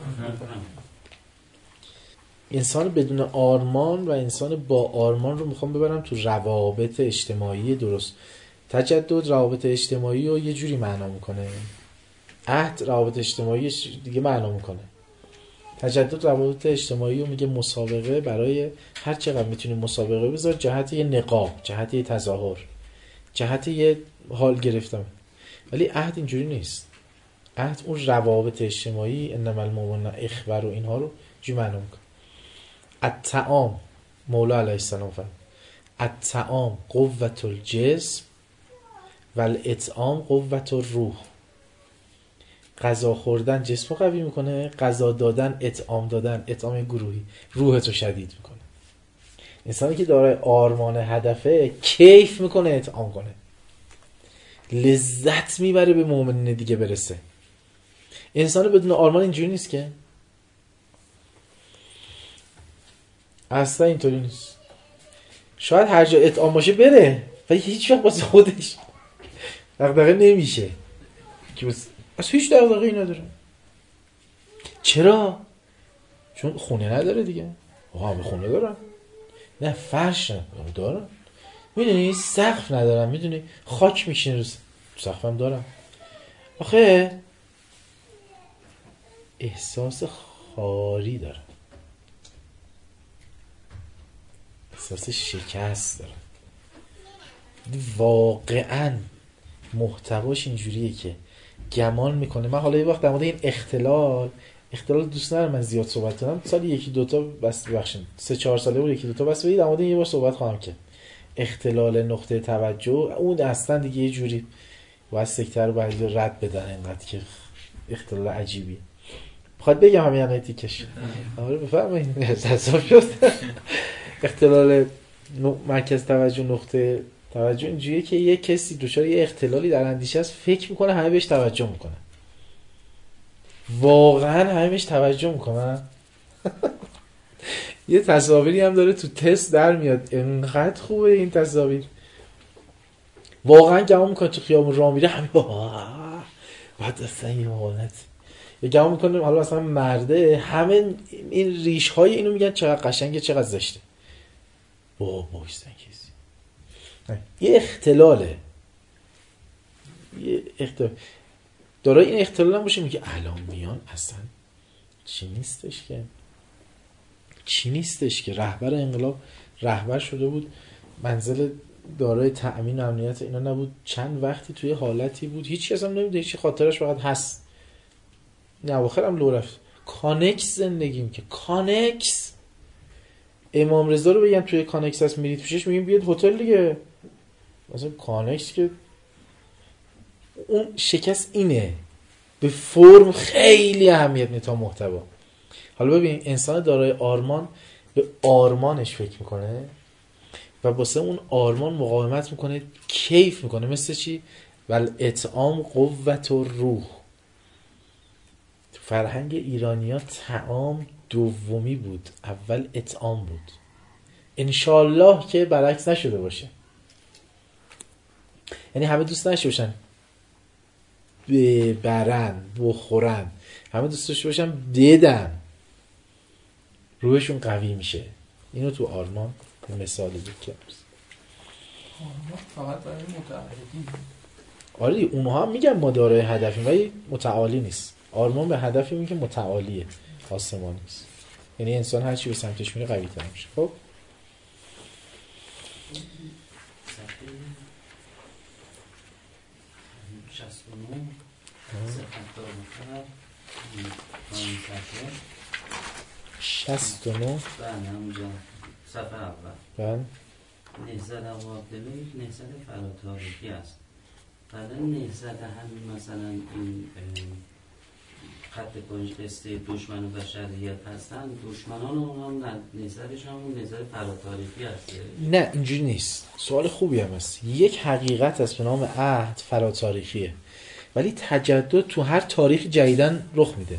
انسان بدون آرمان و انسان با آرمان رو میخوام ببرم تو روابط اجتماعی درست. تجدد روابط اجتماعی رو یه جوری معنا میکنه، عهد روابط اجتماعی دیگه معنا میکنه. تجدد روابط اجتماعی رو میگه مسابقه برای هر چقدر میتونی مسابقه بذار جهت یه نقاب، جهت یه تظاهر، جهت یه حال گرفتم. ولی عهد اینجوری نیست. عهد اون روابط اجتماعی انما المؤمنون اخوه رو اینها رو چی معنا میکنه. الطعام، مولا علیه السلام فرمود الطعام قوت الجسم و الاطعام قوت الروح. غذا خوردن جسم رو قوی میکنه، غذا دادن، اطعام دادن، اطعام گروهی روحت رو شدید میکنه. انسانی که داره آرمان هدفه کیف میکنه اطعام کنه، لذت میبره به مؤمنین دیگه برسه. انسان بدون آرمان اینجوری نیست که، اصلا اینطوری نیست. شاید هر جا اطعام باشه بره ولی هیچ وقت واسه خودش دغدغه نمیشه که بس از هیچ دغدغه‌ای نداره. چرا؟ چون خونه نداره دیگه. آها به خونه دارم، نه فرش دارم، میدونی سقف ندارم، میدونی خاک میشینه رو سقفم دارم. آخه احساس خاری دارم، احساس شکست دارم. واقعا محتواش اینجوریه که گمان میکنه. من حالا یه وقت در مورد این اختلال اختلال دوست ندارم من زیاد صحبت کنم، سالی یکی دوتا بس ببخشید سه چهار ساله بود یکی دوتا بس بدید در مورد این یه بار صحبت خواهم که اختلال نقطه توجه اون اصلا دیگه یه جوری باید سکتر رو باید رد بدن، اینقدر که اختلال عجیبیه. بخواد بگم همین یعنی تیکش آره بفرمایید حساب شد. اختلال مرکز توجه نقطه توجه اینجوریه که یه کسی دچار یه اختلالی در اندیشه است، فکر میکنه همه بهش توجه میکنن. واقعا همه بهش توجه میکنن. یه تصاویری هم داره تو تست در میاد، انقدر خوبه این تصاویر. واقعا گمان میکنه تو خیابون راه میره همه بعد اصلا یه حالت یا گمان میکنه حالا اصلا مرده، همه این ریش های اینو میگن چقدر قشنگه چقدر زشته. با بایستن کسی یه اختلاله، یه اختلال داره. این اختلال هم باشه میگه الان میان اصلا چی نیستش که چی نیستش که رهبر انقلاب رهبر شده بود، منزل دارای تأمین و امنیت اینا نبود، چند وقتی توی حالتی بود هیچ کس هم نمیده، هیچ خاطرش فقط هست. نه آخر هم لو رفت. کانکس زندگیم که کانکس امام رضا رو بگم توی کانکس هست میرید پیشش میگیم بیاد هتل دیگه. مثلا کانکس که اون شکست اینه، به فرم خیلی اهمیت میده تا محتوا. حالا ببین انسان دارای آرمان به آرمانش فکر میکنه و واسه اون آرمان مقاومت میکنه، کیف میکنه. مثل چی؟ ول اطعام قوت و روح. تو فرهنگ ایرانی‌ها طعام دومی بود، اول اطعام بود. انشالله که برعکس نشده باشه. یعنی همه دوست داشته باشن ببرن بخورن، همه دوست داشته باشن بدن، روحشون قوی میشه. اینو تو آرمان مثال بود که آرمان فقط برای متعهدین. آره اونها هم میگن ما دارای هدفیم ولی متعالی نیست. آرمان به هدفی میگه که متعالیه، آسمانی نیست. یعنی انسان هر چی به سمتش میره قوی تر میشه. خب شصت و نه صفت دارمتر شصت و نه بله همونجا صفحه اول. بله نهضت عواطفی یک نهضت فراتاریخی است. بعد نهضت همین مثلا این خط کنجکسته دشمن و بشریت هستن، دشمنان اون هم نهضتشون هم نهضت فراتاریخی هست. نه اینجوری نیست. سوال خوبی هم هست. یک حقیقت هست به نام عهد فراتاریخیه، ولی تجدد تو هر تاریخ جدیدن رخ میده،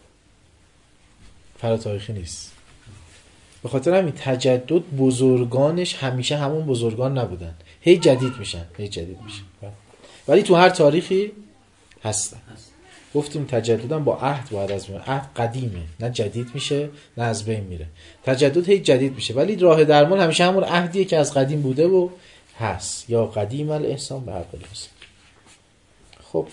فراتاریخی نیست. به خاطر همین تجدد بزرگانش همیشه همون بزرگان نبودن، هی جدید میشن هی جدید میشن ولی تو هر تاریخی هستن. گفتیم تجددم با عهد باید از بین. عهد قدیمه، نه جدید میشه نه از بین میره. تجدد هی جدید میشه ولی راه درمان همیشه همون عهدیه که از قدیم بوده و هست. یا قدیم الاحسان به حق الاحسان. خب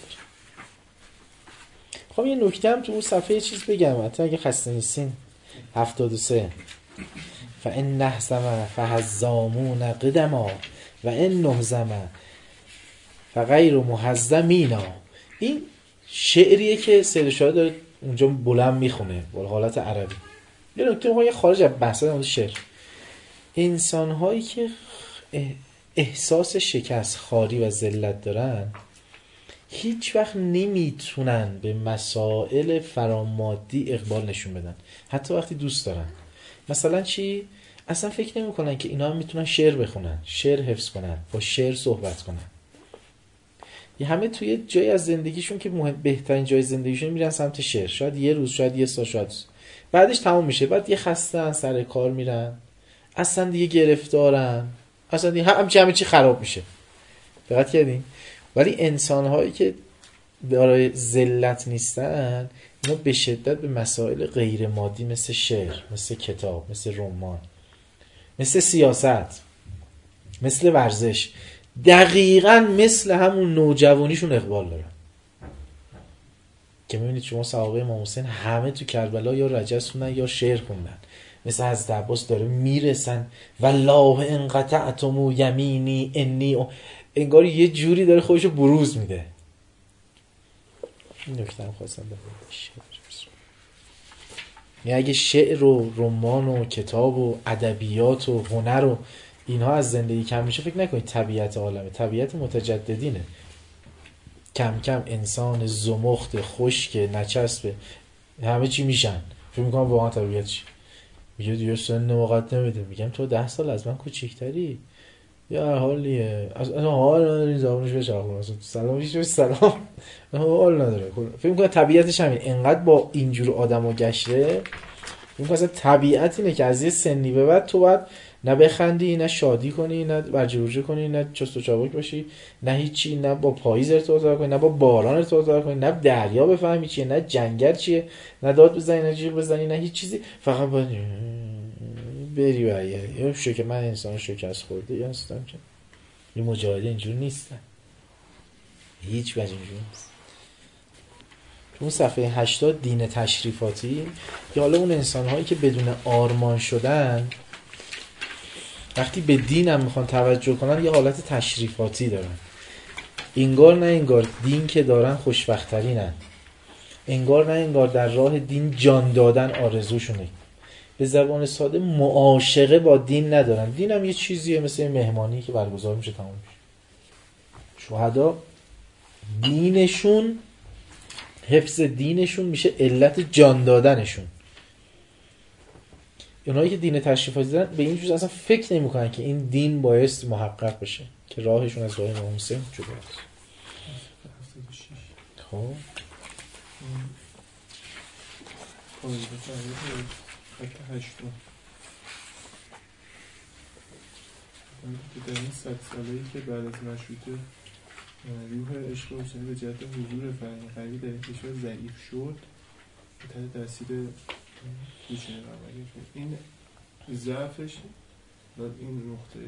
خب یه نکته هم تو اون صفحه یه چیز بگم حتی اگه خسته نیستین. هفتاد و سه فان نهزم فهزامون قدما و ان نهزم فغیر محزمینا. این شعریه که سید شاه داره اونجا بلند میخونه با حالت عربی. یه نکته میخوام یه خارج از بحث اون شعر، انسان هایی که احساس شکست، خاری و ذلت دارن هیچ وقت نمیتونن به مسائل فرامادی اقبال نشون بدن، حتی وقتی دوست دارن. مثلا چی؟ اصلا فکر نمی کنن که اینا هم میتونن شعر بخونن، شعر حفظ کنن، با شعر صحبت کنن. یه همه توی جای از زندگیشون که مهم بهترین جای زندگیشون میرن سمت شعر، شاید یه روز، شاید یه سال، شاید بعدش تمام میشه. بعد یه خستن، سر کار میرن، اصلا دیگه گرفتارن، اصلا دیگه همچی همه چی خراب میشه. دقت کردین؟ ولی انسان‌هایی که دارای ذلت نیستن اینا به شدت به مسائل غیر مادی مثل شعر، مثل کتاب، مثل رمان، مثل سیاست، مثل ورزش، دقیقاً مثل همون نوجوانیشون اقبال دارن. که میبینید شما صحابه امام حسین همه تو کربلا یا رجز خوندن یا شعر خوندن. مثل حضرت عباس داره میرسن والله ان قطعتم یمینی انی و... انگار یه جوری داره خودشو بروز میده. این نکته هم خواستم بگم. یعنی اگه شعر و رمان و کتاب و ادبیات و هنر و اینها از زندگی کم میشه، فکر نکنید طبیعت عالمه. طبیعت متجددینه. کم کم انسان زمخت خشک نچسبه همه چی میشن. فکر میکنم واقعا طبیعت چی میگه دیگه سن وقت نمیده. میگم تو ده سال از من کوچیک‌تری یا حالیه اصلا حال نداری زبانش بچرخونه اصلا سلام هیچ سلام حال نداره. فکر میکنم طبیعتش همین. انقدر با اینجور آدمو گشته فکر میکنم اصلا طبیعت اینه که از یه سنی به بعد تو باید نه بخندی، نه شادی کنی، نه برجورجه کنی، نه چست و چابک باشی، نه هیچی، نه با پاییز ارتباط کنی، نه با باران ارتباط کنی، نه دریا بفهمی چیه، نه جنگل چیه، نه داد بزنی، نه جیغ بزنی، نه هیچ چیزی. فقط باید بری برگردی. یا شو که من انسان شکست خورده هستم که این مجاهده اینجور نیستن، هیچ وجه اینجور نیست. تو اون صفحه هشتاد دین تشریفاتی که حالا اون انسان هایی که بدون آرمان شدن وقتی به دین هم میخوان توجه کنن یه حالت تشریفاتی دارن. انگار نه انگار دین که دارن خوشبخترینن، انگار نه انگار در راه دین جان دادن آرزوشونه، به زبان ساده معاشقه با دین ندارن. دین هم یه چیزیه مثل مهمانی که برگزار میشه تمام میشه. شهدا دینشون، حفظ دینشون میشه علت جان دادنشون. اونایی که دین تشریفاتی دارن به این جور اصلا فکر نمیکنن که این دین بایست محقق بشه، که راهشون از راه امام حسین جداست. خب در این صد ساله‌ای که بعد از مشروطه روح عشق حسینی به جهت حضور فرهنگ غربی در این کشور ضعیف شد تحت تاثیر کوچه قمری، این ضعفش و این نقطه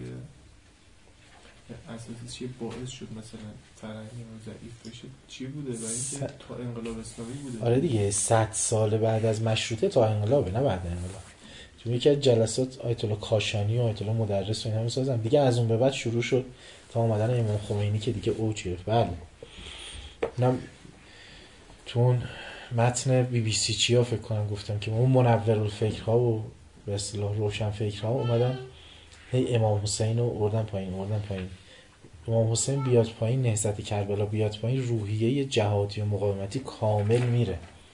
اساسی چیه باعث شد مثلا فرهنگ ضعیف بشه؟ چی بوده؟ برای اینکه تا انقلاب اسلامی بوده. آره دیگه، صد سال بعد از مشروطه تا انقلابه، نه بعد انقلاب. تو یکی از جلسات آیت الله کاشانی و آیت الله مدرس و اینا میسازن دیگه، از اون به بعد شروع شد تا اومدن امام خمینی که دیگه اوج گرفت. بله اینم تو اون متن بی بی سی چیا فکر کنم گفتم که اون منورالفکرها و به اصطلاح روشن فکرها اومدن هی امام حسین رو اردن پایین اردن پایین. امام حسین بیاد پایین، نهضت کربلا بیاد پایین، روحیه جهادی و مقاومتی کامل میره.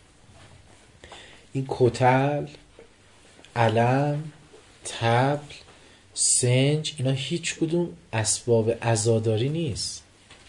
این کتل، علم، طبل، سنج، اینا هیچ کدوم اسباب عزاداری نیست.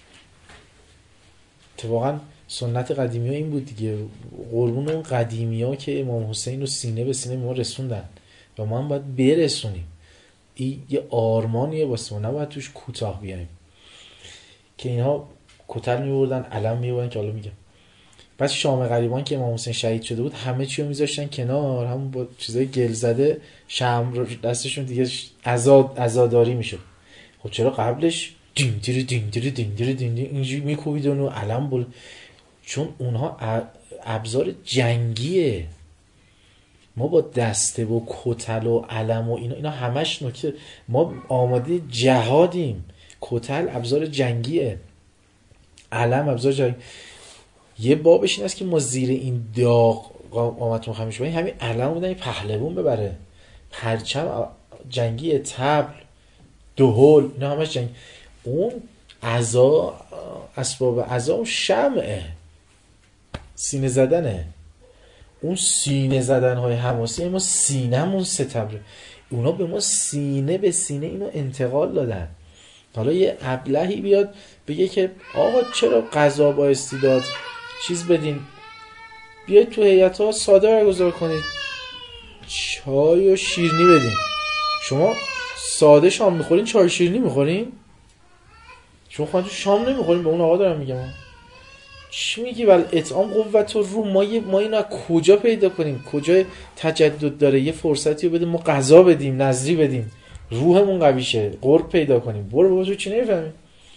اتفاقا سنت قدیمی ها این بود دیگه، قربون اون قدیمی ها که امام حسین رو سینه به سینه ما رسوندن و ما هم باید برسونیم. این یه آرمانیه واسه ما، نباید توش کوتاه بیایم. که اینها کتل میبردن، علم میبردن که حالا میگم. بعد شام غریبان که امام حسین شهید شده بود همه چی رو میذاشتن کنار، همون با چیزای گل زده شمع رو دستشون دیگه عزاد عزاداری میشد. خب چرا قبلش دین دیر دین دیر دین دیر دین دیر اینجوری میکوبیدن و علم بول؟ چون اونها ابزار جنگیه. ما با دسته و کتل و علم و اینا اینا همش نکته، ما آماده جهادیم. کتل ابزار جنگیه، علم ابزار جنگی. یه بابش این است که ما زیر این داغ قامت مخمش باید همین علم بودن پهلوون ببره، پرچم جنگی، طبل، دهل، اینا همش جنگی. اون عزا، اسباب عزا شمعه، سینه زدنه. اون سینه زدن های حماسی ما سینمون ستبره. اونا به ما سینه به سینه اینو انتقال دادن. حالا یه ابلهی بیاد بگه که آقا چرا غذا با استعداد چیز بدین، بیاید تو هیئت ها ساده برگزار کنید، چای و شیرینی بدین. شما ساده شام میخورین، چای شیرینی میخورین؟ شما خودتون شام نمیخورین؟ به اون آقا دارم میگم. چی میگی؟ ول اطعام قوت و روح. ما ما اینو کجا پیدا کنیم؟ کجا تجدد داره؟ یه فرصتی رو بده ما غذا بدیم، نظری بدیم، روحمون قوی شه، قرب پیدا کنیم. برو بابا تو چی نمیفهمی؟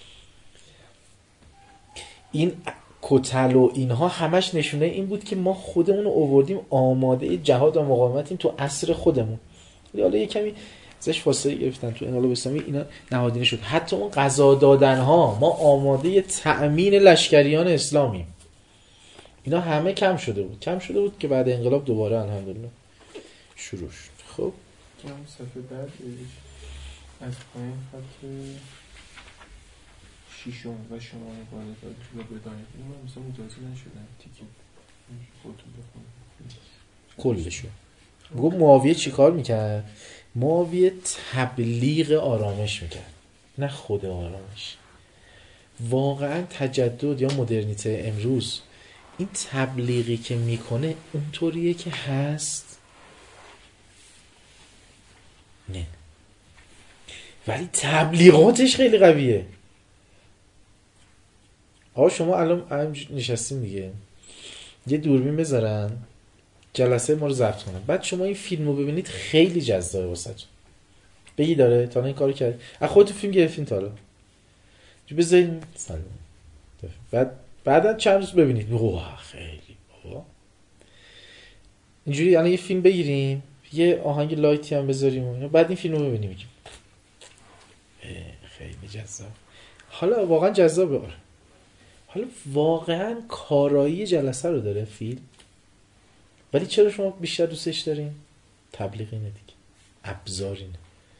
این کتل و اینها همش نشونه این بود که ما خودمون رو آوردیم آماده جهاد و مقاومتیم تو عصر خودمون. حالا یه کمی ازش فاصله گرفتن تو انقلاب اسلامی، اینا نهادینه شد. حتی اون قضا دادن ها ما آماده تأمین لشکریان اسلامی، اینا همه کم شده بود کم شده بود که بعد انقلاب دوباره الحمدلله شروع شد. خب هم صفحه بعد از پایین خط شیشم و شما واردات رو بدانید. این من مثلا متوجه نشدم تیکی خودتون بخونید کلشو. بگو معاویه چی کار میکرد؟ معاویه تبلیغ آرامش میکرد، نه خود آرامش. واقعا تجدد یا مدرنیته امروز این تبلیغی که میکنه اونطوریه که هست؟ نه، ولی تبلیغاتش خیلی قویه. آقا شما الان نشستیم دیگه، یه دوربین بذارن جلسه ما رو ضبط کنن، بعد شما این فیلم رو ببینید خیلی جذابه واسهتون. بگی داره تا این کارو کرد؟ از خودتون فیلم گرفتین تا حالا؟ بذارین سلام، بعد بعدا چند روز ببینید اوه خیلی بابا اینجوری. الان یه فیلم بگیریم، یه آهنگ لایتی هم بذاریم، بعد این فیلم رو ببینیم میگیم خیلی جذاب. حالا واقعا جذابه. حالا واقعا کارایی جلسه رو داره فیلم، ولی چرا شما بیشتر دوستش دارین؟ تبلیغ اینه دیگه، ابزار اینه.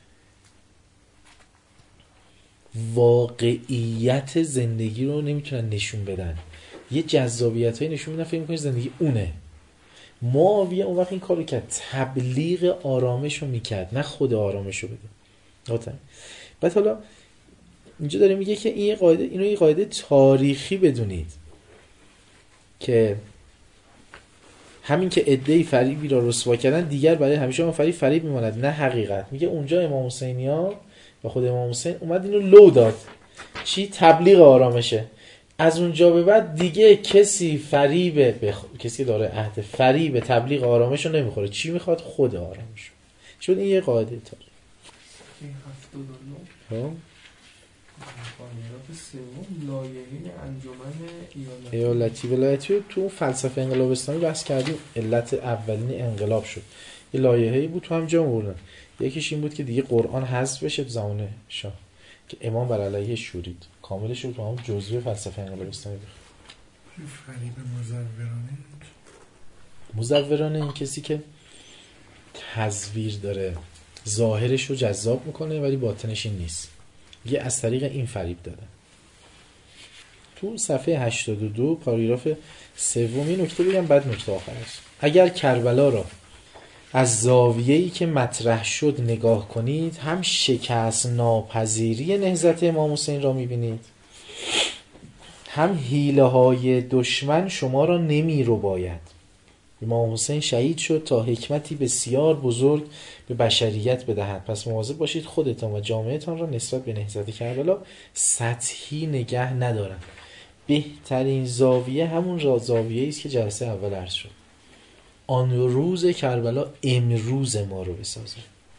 واقعیت زندگی رو نمیتونن نشون بدن، یه جذابیت هایی نشون میدن، فکر میکنی زندگی اونه. معاویه اون وقت این کارو کرد، تبلیغ آرامش رو میکرد، نه خود آرامش رو بده. بعد حالا اینجا داره میگه که این قاعده، اینو یه قاعده تاریخی بدونید که همین که عده‌ای فریبی را رسوا کردن، دیگر برای همیشه اون فریب فریب میماند نه حقیقت. میگه اونجا امام حسینی‌ها و خود امام حسین اومد اینو لو داد، چی؟ تبلیغ آرامشه. از اونجا به بعد دیگه کسی فریب بخ... کسی داره عهد فریب تبلیغ آرامش رو نمیخوره. چی میخواد؟ خود آرامش. چون این یه قاعده تاریخی. این هفتاد و نه پاراگراف سوم لایحه انجمن ایالتی ولایتی تو فلسفه انقلاب اسلامی بحث کردیم. علت اولین انقلاب شد یه لایحه‌ای بود تو هم جا آوردن. یکیش این بود که دیگه قرآن حذف بشه تو زمان شاه که امام بر علیه شورید، کاملش رو تو هم جزوی فلسفه انقلاب اسلامی بخون. فریب مزورانه مزورانه این کسی که تزویر داره، ظاهرش رو جذاب میکنه ولی باطنش این نیست، یه از طریق این فریب داده. تو صفحه هشتاد و دو پاراگراف سومی نکته بگم بعد نکته آخر است. اگر کربلا را از زاویه‌ای که مطرح شد نگاه کنید، هم شکست ناپذیری نهضت امام حسین را می‌بینید، هم حیله های دشمن شما را نمی رو باید. امام حسین شهید شد تا حکمتی بسیار بزرگ به بشریت بدهد، پس مواظب باشید خودتان و جامعهتان را نسبت به نهضت کربلا سطحی نگه ندارند. بهترین زاویه همون زاویه‌ای است که جلسه اول عرض شد. آن روز کربلا امروز ما رو بسازه.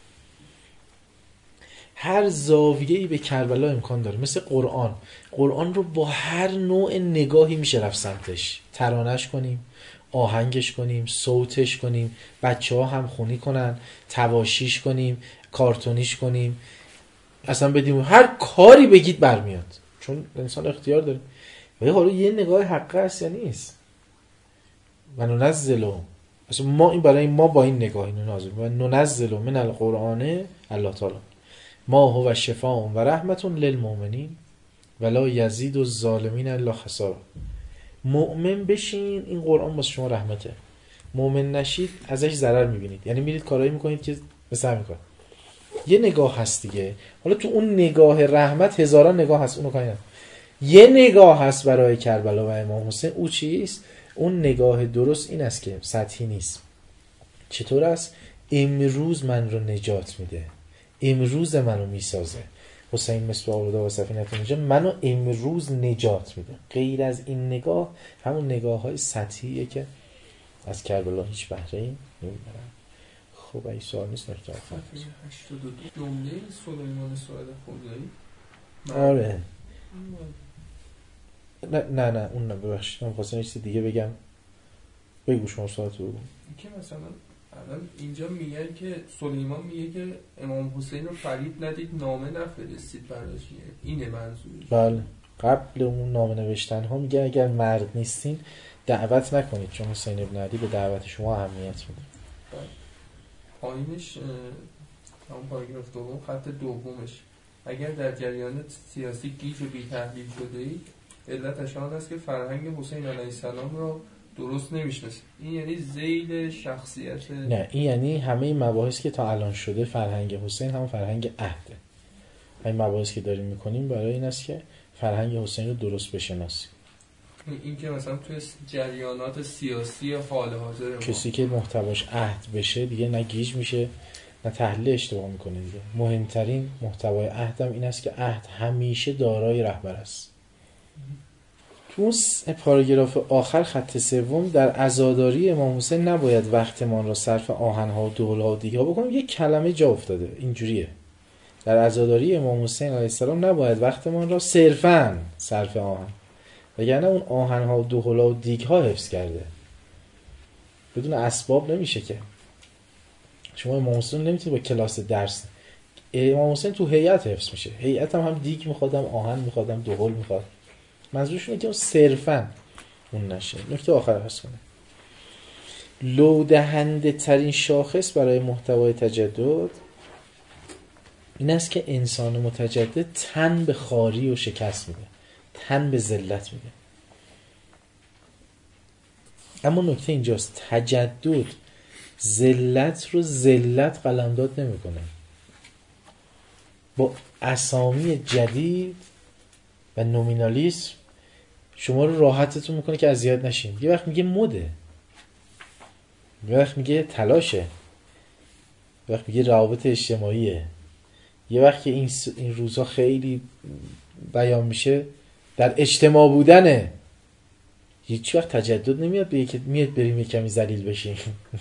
هر زاویه‌ای به کربلا امکان داره، مثل قرآن. قرآن رو با هر نوع نگاهی میشه رفت سمتش. ترانش کنیم، آهنگش کنیم، صوتش کنیم، بچه ها هم خونی کنن، تواشیش کنیم، کارتونیش کنیم، اصلا بدیم هر کاری بگید برمیاد، چون انسان اختیار داره. ولی حالا یه نگاه حقه است یا نیست؟ و ننزلو، اصلا ما این برای ما با این نگاه اینو نازل و ننزلو من القرآن، الله تعالی ما هو شفاء و رحمت للمؤمنین ولا یزید الظالمین الا خسارا. مؤمن بشین، این قرآن واسه شما رحمته. مؤمن نشید ازش ضرر میبینید، یعنی میرید کارایی میکنید که مثل همین کار. یه نگاه هست دیگه، حالا تو اون نگاه رحمت هزاران نگاه هست، اونو کاری ندارم. یه نگاه هست برای کربلا و امام حسین، او چیست؟ اون نگاه درست این است که سطحی نیست. چطور است؟ امروز من رو نجات میده، امروز منو میسازه. حسین مثل آورده و سفینه اینجا منو امروز نجات میده. غیر از این نگاه همون نگاه های سطحیه که از کربلا هیچ بهره ای نمیبرن. خب این سوال نیست. نکته آخر هشتاد و دو جمله سلیمان سعید خودایی. آره نه نه نه اون نه ببخشید، من خواستم یه چیز دیگه بگم. بگو شما سوالتو بگو. که مثلا الان اینجا میگه که سلیمان میگه که امام حسین رو فریب ندید، نامه نفرستید براش، اینه منظورش. بله، قبل اون نامه نوشتن ها میگه اگر مرد نیستین دعوت نکنید، چون حسین ابن علی به دعوت شما اهمیت میده. پایینش همون پاراگراف دوم خط دومش، اگر در جریان سیاسی گیج و بی تحلیل شده اید، علتش آن است که فرهنگ حسین علیه السلام را درست نمیشناسید. این یعنی ذیل شخصیت؟ نه، این یعنی همه این مباحث که تا الان شده فرهنگ حسین هم فرهنگ عهده. این مباحث که داریم میکنیم برای این است که فرهنگ حسین رو درست بشناسیم. این که مثلا توی جریانات سیاسی یا حال حاضر کسی که محتواش عهد بشه دیگه نه گیج میشه نه تحلیل اشتباه میکنه دیگه. مهمترین محتوای عهدم این است که عهد همیشه دارای رهبر است. تو اون پاراگراف آخر خط سوم، در عزاداری امام حسین نباید وقتمان را صرف آهنها و دهل‌ها و دیگ‌ها بکنیم. یک کلمه جا افتاده اینجوریه، در عزاداری امام حسین علیه السلام نباید وقتمان را صرفاً صرف آهن، وگرنه اون آهنها و دهل‌ها و دیگ‌ها حفظ کرده. بدون اسباب نمیشه که. شما امام حسین نمیتونید با کلاس درس. امام حسین تو هیئت حفظ میشه. هیئت هم هم دیگ میخواد، هم آهن میخواد، هم دهل میخواد. منظورش اینه که صرفاً اون نشه. نکته آخر هست کنه. لودهنده ترین شاخص برای محتوای تجدد این است که انسان متجدد تن به خواری و شکست میده، تن به ذلت میده. اما نکته اینجاست، تجدد ذلت رو ذلت قلمداد نمیکنه. با اسامی جدید و نومینالیسم شما رو راحتتون میکنه که اذیت نشین. یه وقت میگه مده، یه وقت میگه تلاشه، یه وقت میگه روابط اجتماعیه، یه وقت که این, این روزها خیلی بیان میشه در اجتماع بودنه. هیچ وقت تجدد نمیاد به که میاد بریم یه کمی ذلیل بشیم.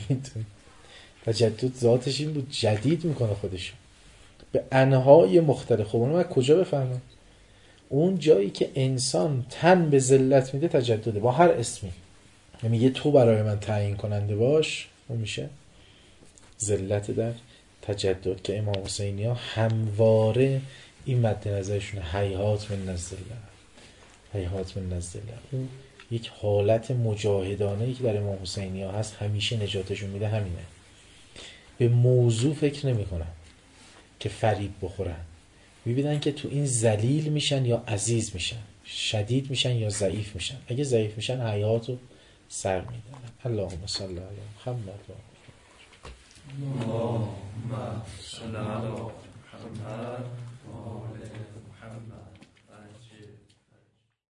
تجدد ذاتش این بود، جدید میکنه خودشو به انواع مختلف. خب اونو من کجا بفهمم؟ اون جایی که انسان تن به ذلت میده تجدده، با هر اسمی. میگه تو برای من تعیین کننده باش، اون میشه ذلت در تجدد. که امام حسینی ها همواره این مد نظرشونه، هیهات من الذلت، هیهات من الذلت. اون یک حالت مجاهدانه‌ای که در امام حسینی ها هست همیشه نجاتشون میده همینه. به موضوع فکر نمی کنن که فریب بخورن، میبینن که تو این ذلیل میشن یا عزیز میشن، شدید میشن یا ضعیف میشن. اگه ضعیف میشن حیاتو سر میدن. اللهم صل علی محمد. اللهم صل علی